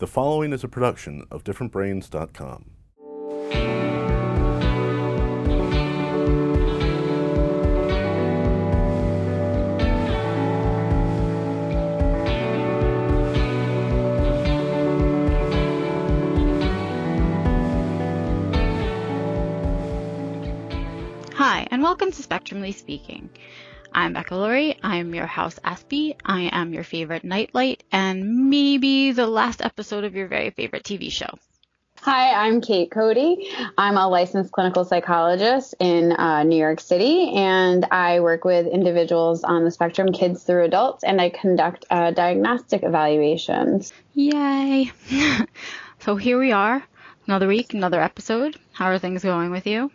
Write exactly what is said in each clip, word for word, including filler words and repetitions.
The following is a production of different brains dot com. Hi, and welcome to Spectrumly Speaking. I'm Becca Laurie. I'm your house Aspie. I am your favorite nightlight, and maybe the last episode of your very favorite T V show. Hi, I'm Kate Cody. I'm a licensed clinical psychologist in uh, New York City, and I work with individuals on the spectrum, kids through adults, and I conduct uh, diagnostic evaluations. Yay! So here we are, another week, another episode. How are things going with you?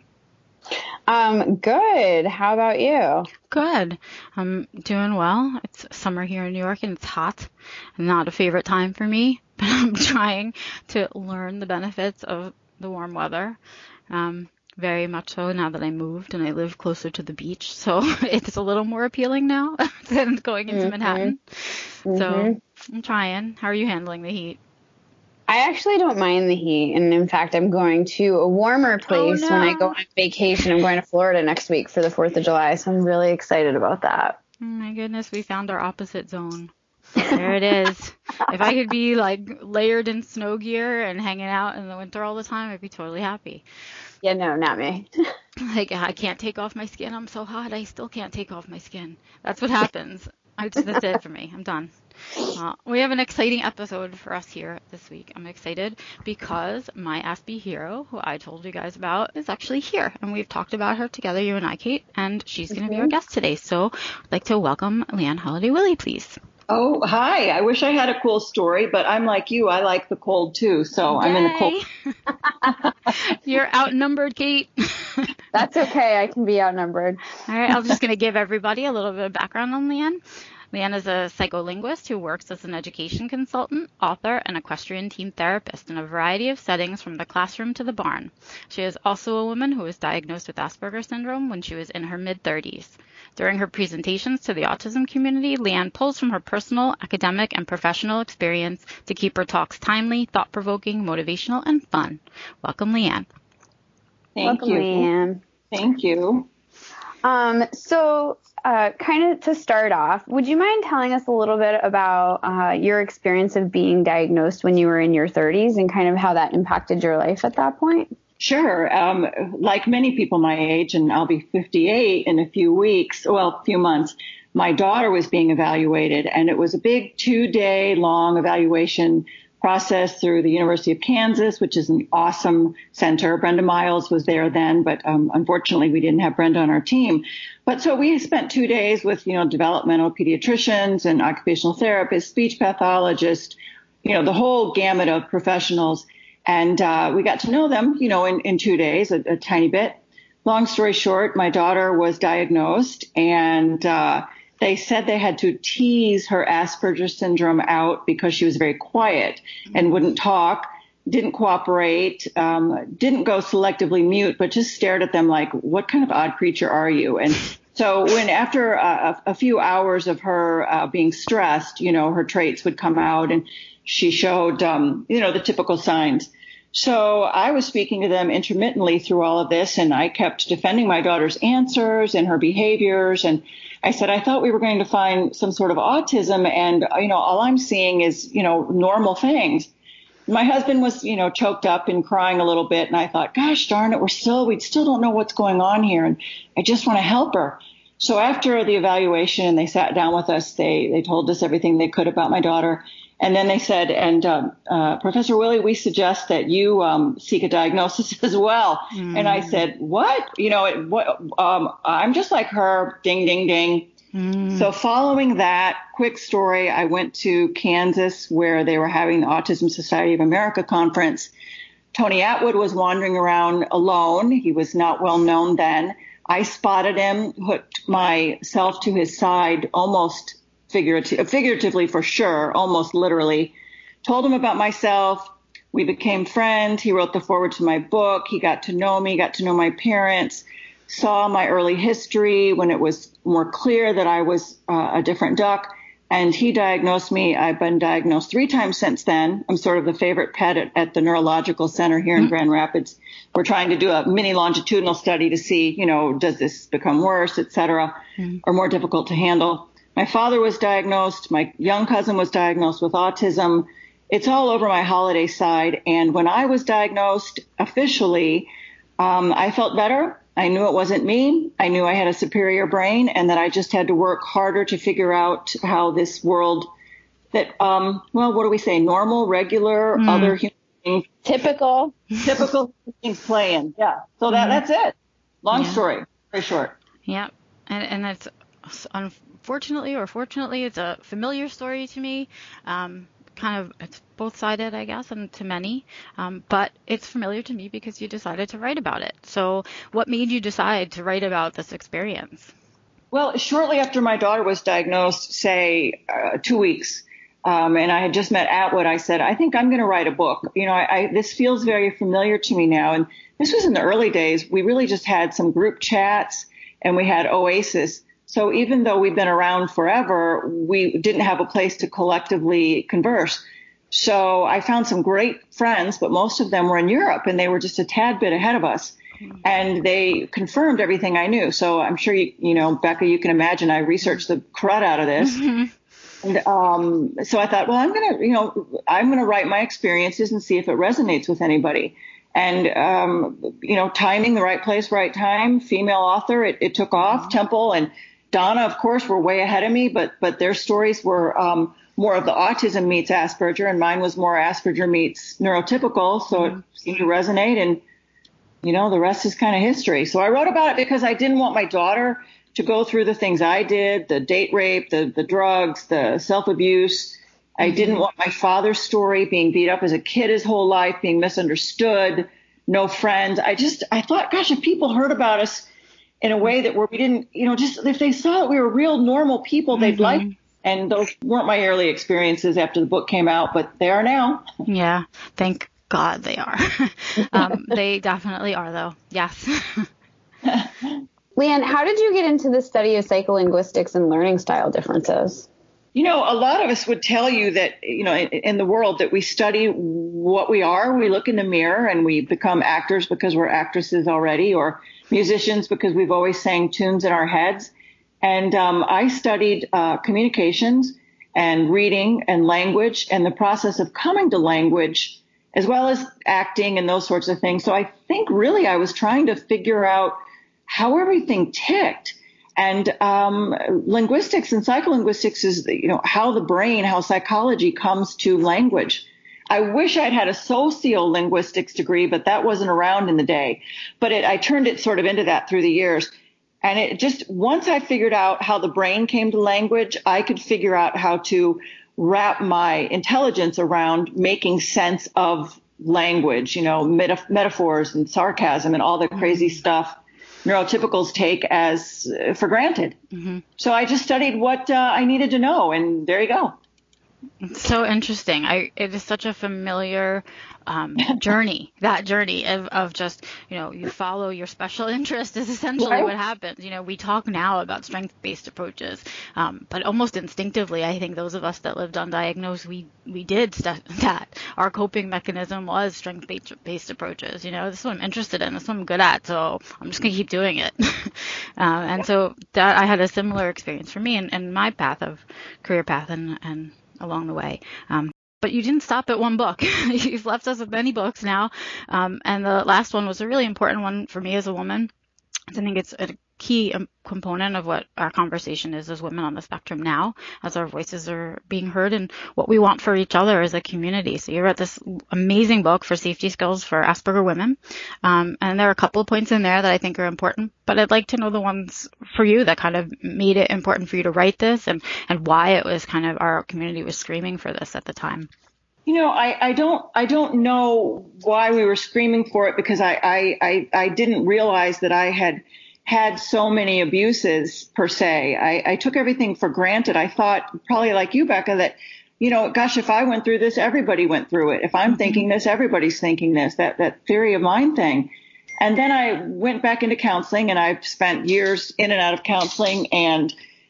Um, good. How about you? Good. I'm doing well. It's summer here in New York and it's hot. Not a favorite time for me, but I'm trying to learn the benefits of the warm weather. Um, very much so now that I moved and I live closer to the beach. So it's a little more appealing now than going into mm-hmm. Manhattan. Mm-hmm. So I'm trying. How are you handling the heat? I actually don't mind the heat, and in fact, I'm going to a warmer place oh, no. when I go on vacation. I'm going to Florida next week for the fourth of July, so I'm really excited about that. Oh my goodness, we found our opposite zone. There it is. If I could be like layered in snow gear and hanging out in the winter all the time, I'd be totally happy. Yeah, no, not me. Like, I can't take off my skin. I'm so hot. I still can't take off my skin. That's what happens. I just, that's it for me. I'm done. Uh, we have an exciting episode for us here this week. I'm excited because my Aspie hero, who I told you guys about, is actually here. And we've talked about her together, you and I, Kate, and she's going to mm-hmm. be our guest today. So I'd like to welcome Leanne Holliday-Willie, please. Oh, hi. I wish I had a cool story, but I'm like you. I like the cold, too. So Yay. I'm in the cold. You're outnumbered, Kate. That's okay. I can be outnumbered. All right. I'm just going to give everybody a little bit of background on Leanne. Leanne is a psycholinguist who works as an education consultant, author, and equestrian team therapist in a variety of settings from the classroom to the barn. She is also a woman who was diagnosed with Asperger's syndrome when she was in her mid-thirties. During her presentations to the autism community, Leanne pulls from her personal, academic, and professional experience to keep her talks timely, thought-provoking, motivational, and fun. Welcome, Leanne. Thank Welcome, you. Leanne. Thank you. Um, so uh, kind of to start off, would you mind telling us a little bit about uh, your experience of being diagnosed when you were in your thirties and kind of how that impacted your life at that point? Sure. Um, like many people my age, and I'll be fifty-eight in a few weeks, well, a few months, my daughter was being evaluated, and it was a big two-day long evaluation process through the University of Kansas, which is an awesome center. Brenda Miles was there then, but um, unfortunately we didn't have Brenda on our team. But so we spent two days with, you know, developmental pediatricians and occupational therapists, speech pathologists, you know, the whole gamut of professionals. And uh, we got to know them, you know, in, in two days, a, a tiny bit. Long story short, my daughter was diagnosed, and uh, they said they had to tease her Asperger's syndrome out because she was very quiet and wouldn't talk, didn't cooperate, um, didn't go selectively mute, but just stared at them like, what kind of odd creature are you? And so when after a, a few hours of her uh, being stressed, you know, her traits would come out and she showed, um, you know, the typical signs. So I was speaking to them intermittently through all of this, and I kept defending my daughter's answers and her behaviors. And I said, I thought we were going to find some sort of autism, and, you know, all I'm seeing is, you know, normal things. My husband was, you know, choked up and crying a little bit, and I thought, gosh darn it, we're still, we still don't know what's going on here, and I just want to help her. So after the evaluation, and they sat down with us, they, they told us everything they could about my daughter. And then they said, and uh, uh, Professor Willie, we suggest that you um, seek a diagnosis as well. Mm. And I said, what? You know, it, what, um, I'm just like her, ding, ding, ding. Mm. So following that quick story, I went to Kansas where they were having the Autism Society of America conference. Tony Atwood was wandering around alone. He was not well known then. I spotted him, hooked myself to his side almost Figurative, figuratively for sure, almost literally, told him about myself. We became friends. He wrote the foreword to my book. He got to know me, got to know my parents, saw my early history when it was more clear that I was uh, a different duck. And he diagnosed me. I've been diagnosed three times since then. I'm sort of the favorite pet at, at the Neurological Center here in mm-hmm. Grand Rapids. We're trying to do a mini longitudinal study to see, you know, does this become worse, et cetera, mm-hmm. or more difficult to handle. My father was diagnosed. My young cousin was diagnosed with autism. It's all over my holiday side. And when I was diagnosed officially, um, I felt better. I knew it wasn't me. I knew I had a superior brain and that I just had to work harder to figure out how this world that, um, well, what do we say? Normal, regular, mm. other human beings. Typical. Typical things play in. Yeah. So that, mm. that's it. Long yeah. story. Very short. Yeah. And, and it's unfortunately or fortunately, it's a familiar story to me. Um, kind of, it's both-sided, I guess, and to many, um, but it's familiar to me because you decided to write about it. So what made you decide to write about this experience? Well, shortly after my daughter was diagnosed, say uh, two weeks, um, and I had just met Atwood, I said, I think I'm going to write a book. You know, I, I, this feels very familiar to me now. And this was in the early days. We really just had some group chats and we had Oasis. So even though we've been around forever, we didn't have a place to collectively converse. So I found some great friends, but most of them were in Europe and they were just a tad bit ahead of us. And they confirmed everything I knew. So I'm sure, you, you know, Becca, you can imagine I researched the crud out of this. Mm-hmm. And um, so I thought, well, I'm going to, you know, I'm going to write my experiences and see if it resonates with anybody. And, um, you know, timing, the right place, right time, female author, it, it took off. Mm-hmm. Temple and Donna, of course, were way ahead of me, but but their stories were um, more of the autism meets Asperger, and mine was more Asperger meets neurotypical. So mm-hmm. it seemed to resonate, and you know, the rest is kind of history. So I wrote about it because I didn't want my daughter to go through the things I did: the date rape, the the drugs, the self abuse. Mm-hmm. I didn't want my father's story, being beat up as a kid his whole life, being misunderstood, no friends. I just I thought, gosh, if people heard about us in a way that where we didn't, you know, just if they saw that we were real normal people, they'd mm-hmm. like. And those weren't my early experiences after the book came out, but they are now. Yeah, thank God they are. um, they definitely are, though. Yes. Leanne, how did you get into the study of psycholinguistics and learning style differences? You know, a lot of us would tell you that, you know, in, in the world that we study what we are. We look in the mirror and we become actors because we're actresses already, or musicians because we've always sang tunes in our heads. And um, I studied uh, communications and reading and language and the process of coming to language, as well as acting and those sorts of things. So I think really I was trying to figure out how everything ticked. And um, linguistics and psycholinguistics is, you know, how the brain, how psychology comes to language. I wish I'd had a sociolinguistics degree, but that wasn't around in the day. But it, I turned it sort of into that through the years. And it just, once I figured out how the brain came to language, I could figure out how to wrap my intelligence around making sense of language, you know, metaf- metaphors and sarcasm and all the crazy mm-hmm. stuff neurotypicals take as uh, for granted. Mm-hmm. So I just studied what uh, I needed to know, and there you go. It's so interesting. I, it is such a familiar um, journey, that journey of, of just, you know, you follow your special interest is essentially right. what happens. You know, we talk now about strength-based approaches, um, but almost instinctively, I think those of us that lived undiagnosed, we, we did st- that. Our coping mechanism was strength-based approaches. You know, this is what I'm interested in. This is what I'm good at. So I'm just going to keep doing it. uh, and so that I had a similar experience for me and, and my path of career path and, and along the way. Um, but you didn't stop at one book. You've left us with many books now. Um, and the last one was a really important one for me as a woman. I think it's a key um, component of what our conversation is as women on the spectrum now, as our voices are being heard and what we want for each other as a community. So you wrote this amazing book for safety skills for Asperger women. Um, and there are a couple of points in there that I think are important, but I'd like to know the ones for you that kind of made it important for you to write this and, and why it was kind of our community was screaming for this at the time. You know, I, I don't I don't know why we were screaming for it, because I, I, I, I didn't realize that I had had so many abuses per se. I, I took everything for granted. I thought, probably like you, Becca, that, you know, gosh, if I went through this, everybody went through it. If I'm mm-hmm. thinking this, everybody's thinking this, that, that theory of mind thing. And then I went back into counseling, and I've spent years in and out of counseling, and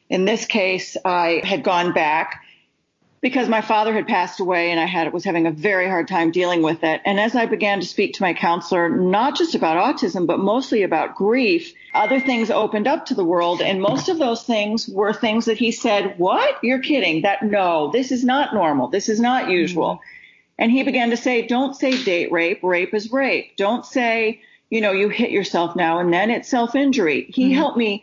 In this case, I had gone back because my father had passed away and I had was having a very hard time dealing with it. And as I began to speak to my counselor, not just about autism, but mostly about grief, other things opened up to the world. And most of those things were things that he said, what? You're kidding. That no, this is not normal. This is not usual. Mm-hmm. And he began to say, don't say date rape. Rape is rape. Don't say, you know, you hit yourself now and then. It's self-injury. He mm-hmm. helped me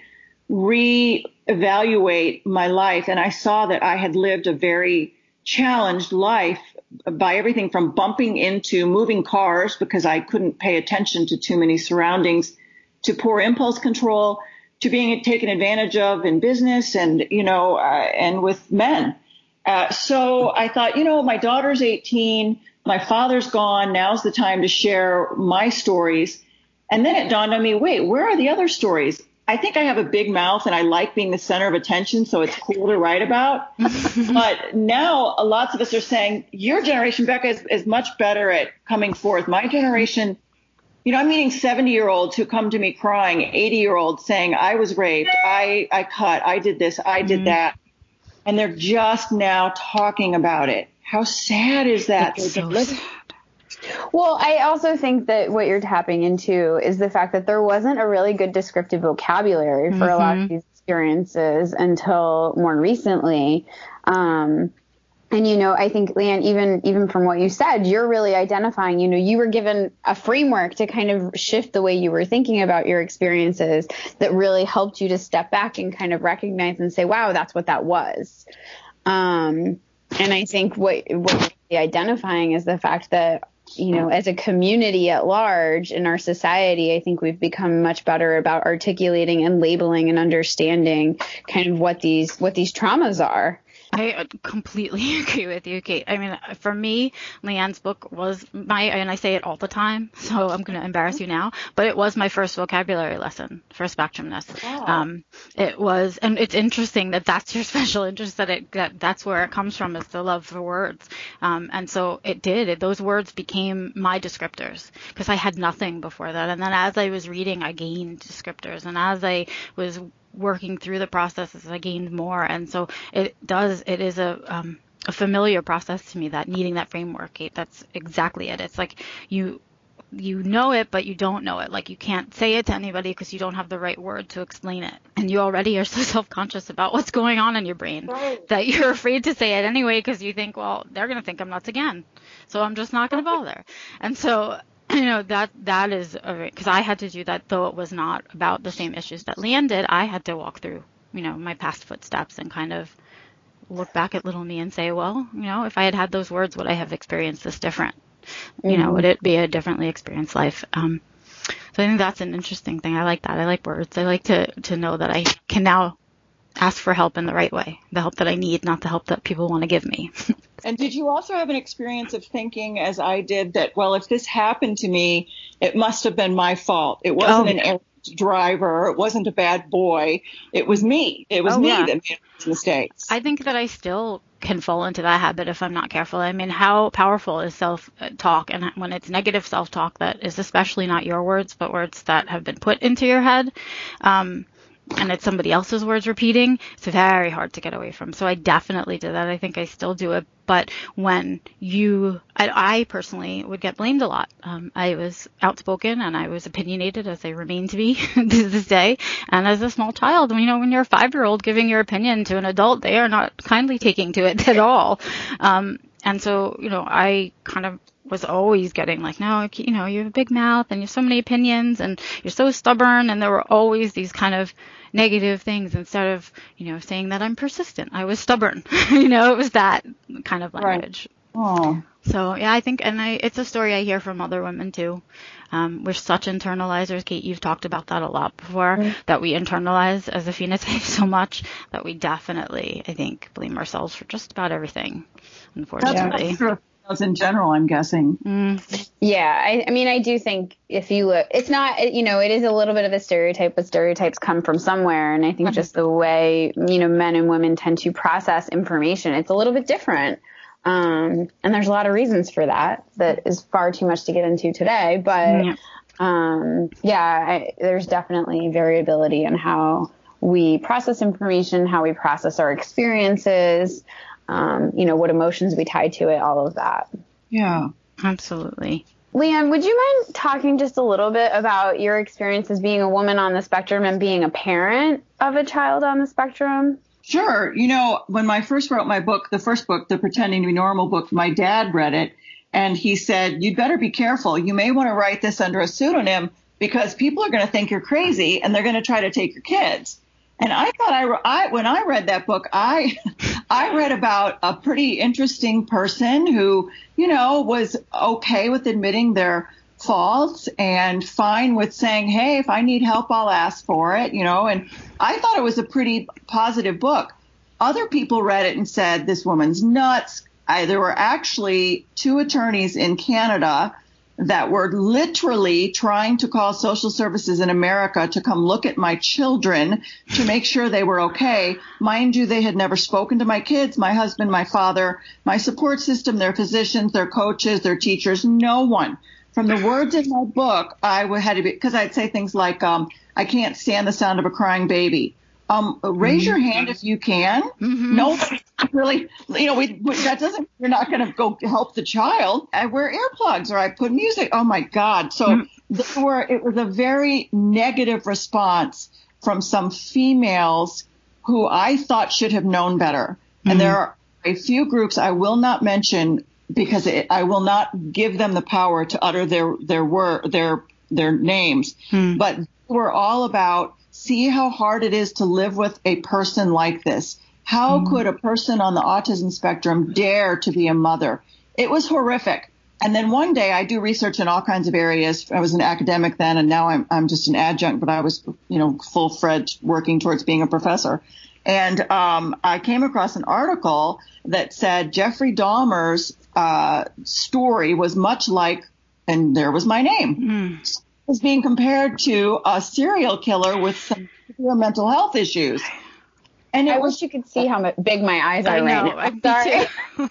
re-evaluate my life. And I saw that I had lived a very challenged life by everything from bumping into moving cars because I couldn't pay attention to too many surroundings, to poor impulse control, to being taken advantage of in business and, you know, uh, and with men. Uh, so I thought, you know, my daughter's eighteen, my father's gone. Now's the time to share my stories. And then it dawned on me, wait, where are the other stories? I think I have a big mouth and I like being the center of attention, so it's cool to write about. But now lots of us are saying, your generation, Becca, is, is much better at coming forth. My generation, you know, I'm meeting seventy-year-olds who come to me crying, eighty-year-olds saying, I was raped, I, I cut, I did this, I did mm-hmm. that. And they're just now talking about it. How sad is that? It's so sad. Well, I also think that what you're tapping into is the fact that there wasn't a really good descriptive vocabulary for mm-hmm. a lot of these experiences until more recently. Um, and, you know, I think, Leanne, even even from what you said, you're really identifying, you know, you were given a framework to kind of shift the way you were thinking about your experiences that really helped you to step back and kind of recognize and say, wow, that's what that was. Um, and I think what, what you're really identifying is the fact that, you know, as a community at large in our society, I think we've become much better about articulating and labeling and understanding kind of what these what these traumas are. I completely agree with you, Kate. I mean, for me, Leanne's book was my, and I say it all the time, so I'm going to embarrass you now, but it was my first vocabulary lesson for spectrumness. Oh. Um, it was, and it's interesting that that's your special interest, that it, that that's where it comes from, is the love for words. Um, and so it did, it, those words became my descriptors because I had nothing before that. And then as I was reading, I gained descriptors. And as I was working through the processes, I gained more. And so it does, it is a, um, a familiar process to me, that needing that framework, Kate. That's exactly it. It's like you, you know it, but you don't know it. Like you can't say it to anybody because you don't have the right word to explain it. And you already are so self-conscious about what's going on in your brain right. that you're afraid to say it anyway because you think, well, they're going to think I'm nuts again. So I'm just not going to bother. And so you know, that that is, because I had to do that, though it was not about the same issues that Leanne did. I had to walk through, you know, my past footsteps and kind of look back at little me and say, well, you know, if I had had those words, would I have experienced this different? Mm-hmm. You know, would it be a differently experienced life? Um, so I think that's an interesting thing. I like that. I like words. I like to, to know that I can now ask for help in the right way, the help that I need, not the help that people want to give me. And did you also have an experience of thinking, as I did, that, well, if this happened to me, it must have been my fault. It wasn't oh. an errant driver. It wasn't a bad boy. It was me. It was oh, me yeah. that made these mistakes. I think that I still can fall into that habit if I'm not careful. I mean, how powerful is self-talk? And when it's negative self-talk, that is especially not your words, but words that have been put into your head. Um, and it's somebody else's words repeating, it's very hard to get away from. So I definitely did that. I think I still do it. But when you, I, I personally would get blamed a lot. Um, I was outspoken and I was opinionated, as I remain to be to this day. And as a small child, you know, when you're a five-year-old giving your opinion to an adult, they are not kindly taking to it at all. Um, and so, you know, I kind of was always getting like, no, you know, you have a big mouth and you have so many opinions and you're so stubborn. And there were always these kind of negative things instead of, you know, saying that I'm persistent. I was stubborn. you know, it was that kind of language. Right. Oh. So, yeah, I think, and I, it's a story I hear from other women too. Um, we're such internalizers. Kate, you've talked about that a lot before, mm-hmm. that we internalize as a phenotype so much that we definitely, I think, blame ourselves for just about everything, unfortunately. That's true. In general, I'm guessing. Mm. Yeah, I, I mean, I do think if you look, it's not, you know, it is a little bit of a stereotype, but stereotypes come from somewhere. And I think just the way, you know, men and women tend to process information, it's a little bit different. Um, and there's a lot of reasons for that, that is far too much to get into today. But, yeah, um, yeah I, there's definitely variability in how we process information, how we process our experiences, um, you know, what emotions we tie to it, all of that. Yeah, absolutely. Leanne, would you mind talking just a little bit about your experience as being a woman on the spectrum and being a parent of a child on the spectrum? Sure. You know, when I first wrote my book, the first book, the Pretending to be Normal book, my dad read it and he said, you'd better be careful. You may want to write this under a pseudonym because people are going to think you're crazy and they're going to try to take your kids. And I thought I, I when I read that book, I I read about a pretty interesting person who, you know, was okay with admitting their faults and fine with saying, hey, if I need help, I'll ask for it, you know. And I thought it was a pretty positive book. Other people read it and said, this woman's nuts. I, there were actually two attorneys in Canada that were literally trying to call social services in America to come look at my children to make sure they were okay. Mind you, they had never spoken to my kids, my husband, my father, my support system, their physicians, their coaches, their teachers, no one. From the words in my book, I had to be, because I'd say things like, um, I can't stand the sound of a crying baby. Um, raise mm-hmm. your hand if you can. Mm-hmm. Nobody really, you know, we, we, that doesn't, you're not going to go help the child. I wear earplugs or I put music. Oh my God. So mm-hmm. there were, it was a very negative response from some females who I thought should have known better. Mm-hmm. And there are a few groups I will not mention because it, I will not give them the power to utter their, their word, their, their names, mm-hmm. but we're all about, see how hard it is to live with a person like this. How mm. could a person on the autism spectrum dare to be a mother? It was horrific. And then one day I do research in all kinds of areas. I was an academic then, and now I'm I'm just an adjunct, but I was, you know, full-fledged working towards being a professor. And um, I came across an article that said Jeffrey Dahmer's uh, story was much like, and there was my name. Mm. Was being compared to a serial killer with some severe mental health issues. And it I was, wish you could see how big my eyes are I right know, now. I'm sorry.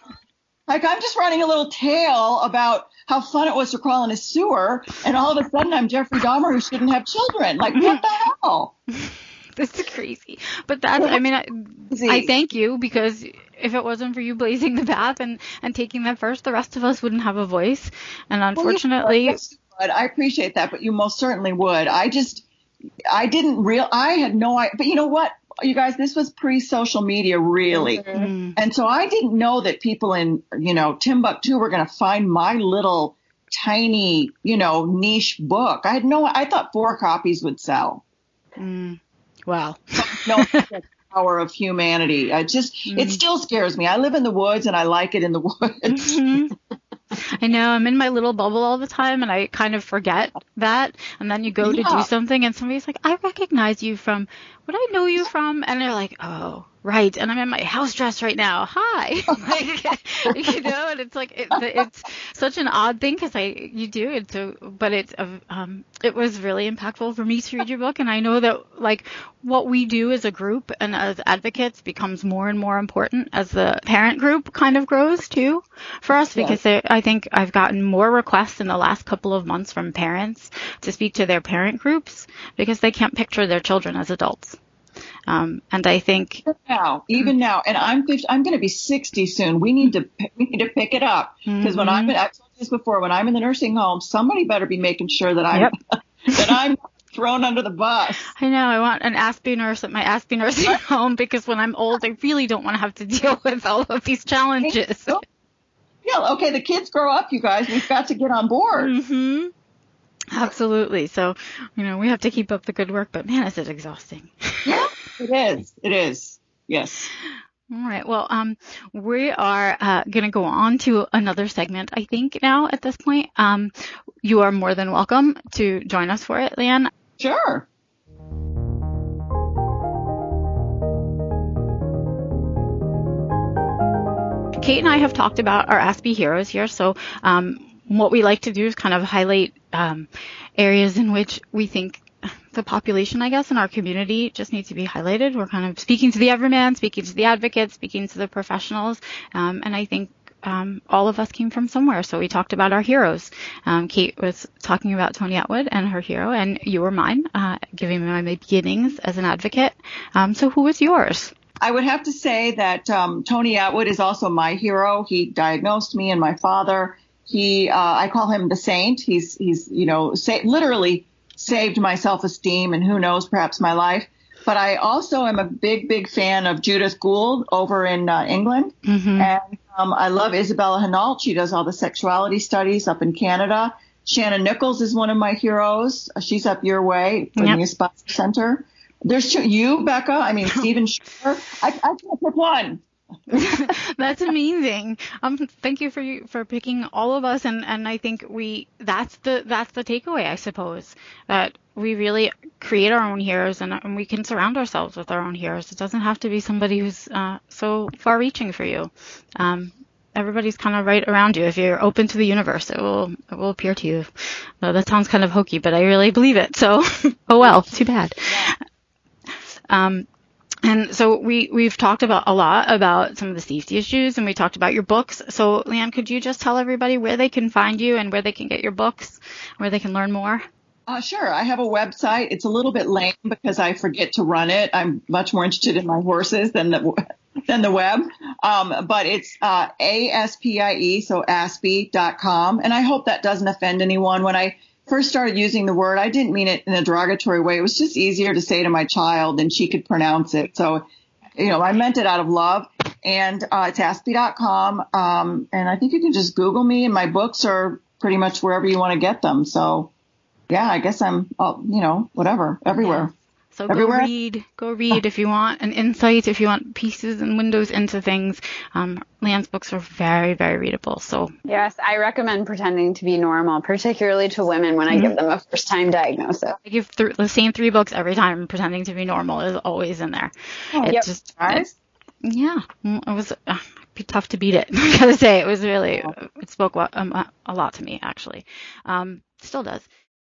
Like I'm just writing a little tale about how fun it was to crawl in a sewer, and all of a sudden I'm Jeffrey Dahmer who shouldn't have children. Like, what the hell? This is crazy. But that's, I mean, I, I thank you, because if it wasn't for you blazing the path and, and taking that first, the rest of us wouldn't have a voice. And unfortunately... Well, I appreciate that, but you most certainly would. I just, I didn't real, I had no idea. But you know what, you guys, this was pre-social media, really. Mm-hmm. And so I didn't know that people in, you know, Timbuktu were going to find my little tiny, you know, niche book. I had no, I thought four copies would sell. Mm. Wow. No the power of humanity. I just, mm. it still scares me. I live in the woods and I like it in the woods. Mm-hmm. I know, I'm in my little bubble all the time and I kind of forget that. And then you go yeah. to do something and somebody's like, I recognize you from, what I know you from? And they're like, oh, right. And I'm in my house dress right now. Hi. Like, you know, and it's like, it, it's such an odd thing because I, you do it. So, but it's, um, it was really impactful for me to read your book. And I know that like what we do as a group and as advocates becomes more and more important as the parent group kind of grows too for us, because yes. there, I think I've gotten more requests in the last couple of months from parents to speak to their parent groups because they can't picture their children as adults. Um, and I think now, even now, and I'm fifty, I'm going to be sixty soon. We need to we need to pick it up because mm-hmm. when I'm I've told this before, when I'm in the nursing home, somebody better be making sure that I'm yep. that I'm thrown under the bus. I know. I want an Aspie nurse at my Aspie nursing home because when I'm old, I really don't want to have to deal with all of these challenges. Yeah. Okay. The kids grow up, you guys. We've got to get on board. Mm-hmm. Absolutely. So, you know, we have to keep up the good work, but man, is it exhausting. Yeah, it is. It is. Yes. All right. Well, um, we are uh, going to go on to another segment, I think, now at this point. Um, you are more than welcome to join us for it, Leanne. Sure. Kate and I have talked about our Aspie heroes here. So um, what we like to do is kind of highlight um, areas in which we think the population, I guess, in our community just needs to be highlighted. We're kind of speaking to the everyman, speaking to the advocates, speaking to the professionals. Um, and I think um, all of us came from somewhere. So we talked about our heroes. Um, Kate was talking about Toni Attwood and her hero, and you were mine, uh, giving me my beginnings as an advocate. Um, so who was yours? I would have to say that um, Toni Attwood is also my hero. He diagnosed me and my father. He, uh, I call him the saint. He's, he's, you know, sa- literally saved my self-esteem and who knows, perhaps my life. But I also am a big, big fan of Judith Gould over in uh, England. Mm-hmm. And um, I love Isabella Hinault. She does all the sexuality studies up in Canada. Shannon Nichols is one of my heroes. She's up your way from yep. the Esposa Center. There's two, you, Becca. I mean, Stephen Shore. I, I can't pick one. That's amazing. Um, thank you for you for picking all of us, and, and I think we that's the that's the takeaway, I suppose, that we really create our own heroes, and, and we can surround ourselves with our own heroes. It doesn't have to be somebody who's uh, so far-reaching for you. Um, everybody's kind of right around you. If you're open to the universe, it will it will appear to you. No, that sounds kind of hokey, but I really believe it. So, oh well, too bad. Um. And so we, we've talked about a lot about some of the safety issues, and we talked about your books. So, Leanne, could you just tell everybody where they can find you and where they can get your books, where they can learn more? Uh, sure. I have a website. It's a little bit lame because I forget to run it. I'm much more interested in my horses than the than the web. Um, but it's uh, A S P I E, so aspie dot com. And I hope that doesn't offend anyone. When I first started using the word, I didn't mean it in a derogatory way. It was just easier to say to my child and she could pronounce it. So, you know, I meant it out of love. And uh, it's aspie dot com. Um, and I think you can just Google me, and my books are pretty much wherever you want to get them. So, yeah, I guess I'm, uh, you know, whatever, everywhere. Yeah. So Everywhere. go read, go read if you want an insight, if you want pieces and windows into things. Um, Leanne's books are very, very readable. So yes, I recommend Pretending to be Normal, particularly to women when I mm-hmm. give them a first-time diagnosis. I give th- the same three books every time. Pretending to be Normal is always in there. Oh, it's yep. just, it's, yeah, it was uh, it'd be tough to beat it. I gotta say, it was really, it spoke um, a lot to me, actually. Um, still does.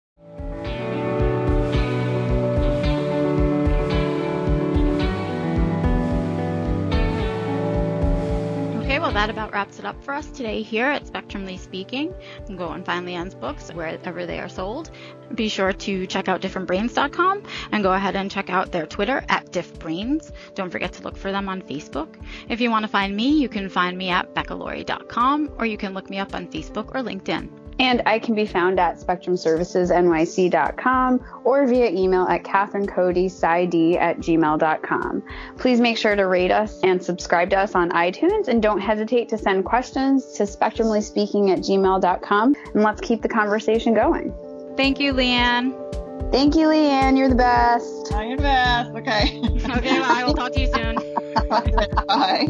Okay, well, that about wraps it up for us today here at Spectrumly Speaking. You can go and find Leanne's books wherever they are sold. Be sure to check out different brains dot com and go ahead and check out their Twitter at diffbrains. Don't forget to look for them on Facebook. If you want to find me, you can find me at becca laurie dot com, or you can look me up on Facebook or LinkedIn. And I can be found at spectrum services N Y C dot com or via email at catherine cody s i d at gmail dot com. Please make sure to rate us and subscribe to us on iTunes, and don't hesitate to send questions to spectrumly speaking at gmail dot com, and let's keep the conversation going. Thank you, Leanne. Thank you, Leanne. You're the best. Oh, you're the best. Okay. Okay, well, I will talk to you soon. Bye.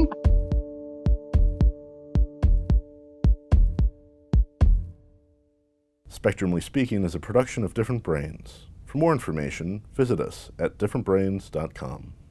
Spectrumly Speaking is a production of Different Brains. For more information, visit us at different brains dot com.